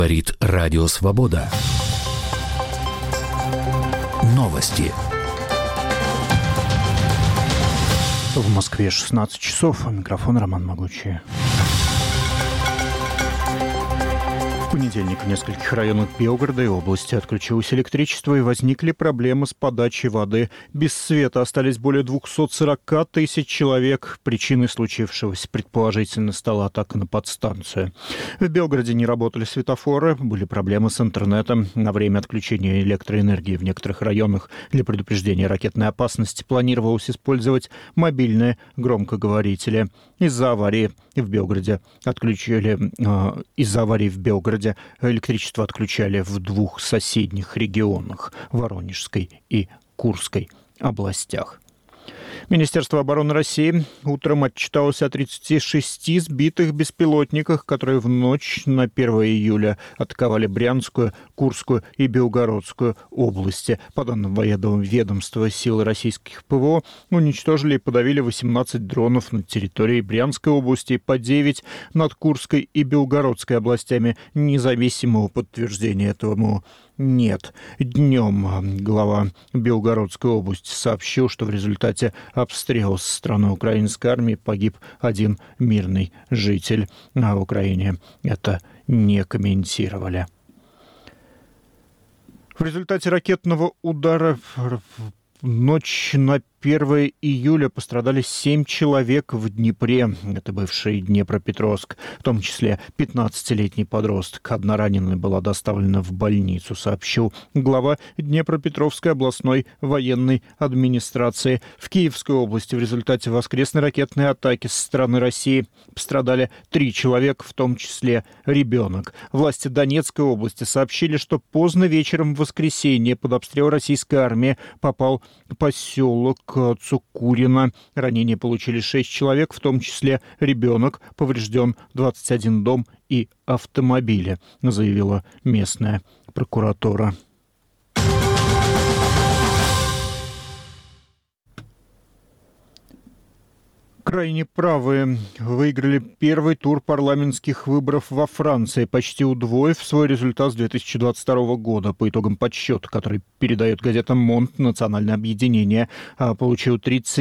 Говорит Радио Свобода. Новости. В Москве 16 часов. Микрофон Роман Могучий. В понедельник в нескольких районах Белгорода и области отключилось электричество и возникли проблемы с подачей воды. Без света остались более 240 тысяч человек. Причиной случившегося предположительно стала атака на подстанцию. В Белгороде не работали светофоры, были проблемы с интернетом. На время отключения электроэнергии в некоторых районах для предупреждения ракетной опасности планировалось использовать мобильные громкоговорители. Из-за аварии в Белгороде электричество отключали в двух соседних регионах – Воронежской и Курской областях. Министерство обороны России утром отчиталось о 36 сбитых беспилотниках, которые в ночь на 1 июля атаковали Брянскую, Курскую и Белгородскую области. По данным военного ведомства, силы российских ПВО уничтожили и подавили 18 дронов над территорией Брянской области и по 9 над Курской и Белгородской областями. Независимого подтверждения этому нет. Днем глава Белгородской области сообщил, что в результате обстрела со стороны украинской армии погиб один мирный житель. А в Украине это не комментировали. В результате ракетного удара в ночь на 1 июля пострадали 7 человек в Днепре. Это бывший Днепропетровск, в том числе 15-летний подросток. Одна раненая была доставлена в больницу, сообщил глава Днепропетровской областной военной администрации. В Киевской области в результате воскресной ракетной атаки со стороны России пострадали 3 человека, в том числе ребенок. Власти Донецкой области сообщили, что поздно вечером в воскресенье под обстрел российской армии попал поселок Цукурино. Ранения получили 6 человек, в том числе ребенок. Поврежден 21 дом и автомобили, заявила местная прокуратура. Крайне правые выиграли первый тур парламентских выборов во Франции, почти удвоив свой результат с 2022 года. По итогам подсчета, который передает газета «Монт», национальное объединение получил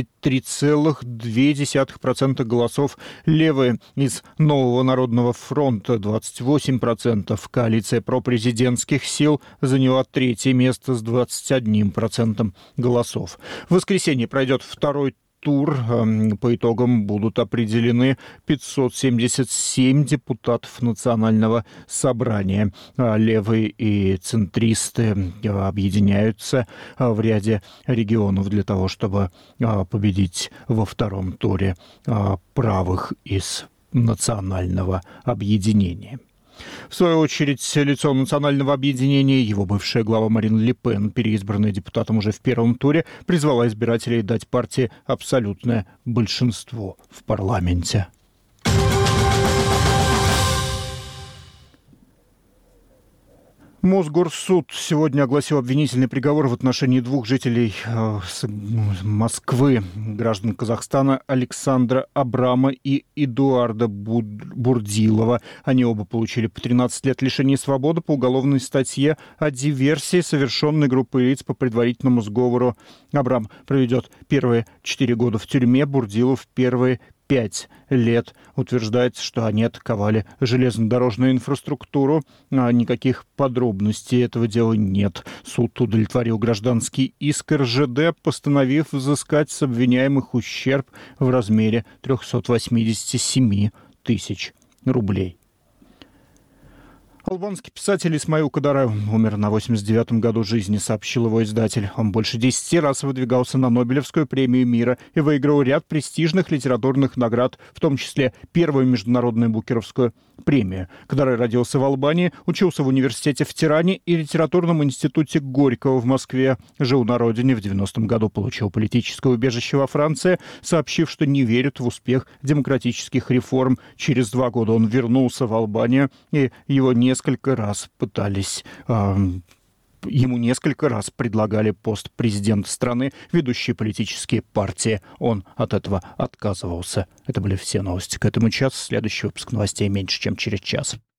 33,2% голосов. Левые из Нового народного фронта 28%. Коалиция пропрезидентских сил заняла 3-е место с 21% голосов. В воскресенье пройдет второй тур. По итогам будут определены 577 депутатов Национального собрания. Левые и центристы объединяются в ряде регионов для того, чтобы победить во втором туре правых из Национального объединения. В свою очередь, лицо Национального объединения, его бывшая глава Марин Ле Пен, переизбранная депутатом уже в первом туре, призвала избирателей дать партии абсолютное большинство в парламенте. Мосгорсуд сегодня огласил обвинительный приговор в отношении 2 жителей Москвы, граждан Казахстана, Александра Абрама и Эдуарда Бурдилова. Они оба получили по 13 лет лишения свободы по уголовной статье о диверсии, совершенной группой лиц по предварительному сговору. Абрам проведет первые 4 года в тюрьме, Бурдилов первые 5 лет. Утверждается, что они атаковали железнодорожную инфраструктуру. Никаких подробностей этого дела нет. Суд удовлетворил гражданский иск РЖД, постановив взыскать с обвиняемых ущерб в размере 387 тысяч рублей. Албанский писатель Исмаил Кадарай умер на 89-м году жизни, сообщил его издатель. Он больше 10 раз выдвигался на Нобелевскую премию мира и выиграл ряд престижных литературных наград, в том числе первую международную Букеровскую премию. Кадарай родился в Албании, учился в университете в Тиране и литературном институте Горького в Москве. Жил на родине, в 90-м году получил политическое убежище во Франции, сообщив, что не верит в успех демократических реформ. Через 2 года он вернулся в Албанию, и его несколько раз Ему несколько раз предлагали пост президента страны, ведущие политические партии. Он от этого отказывался. Это были все новости к этому часу. Следующий выпуск новостей меньше, чем через час.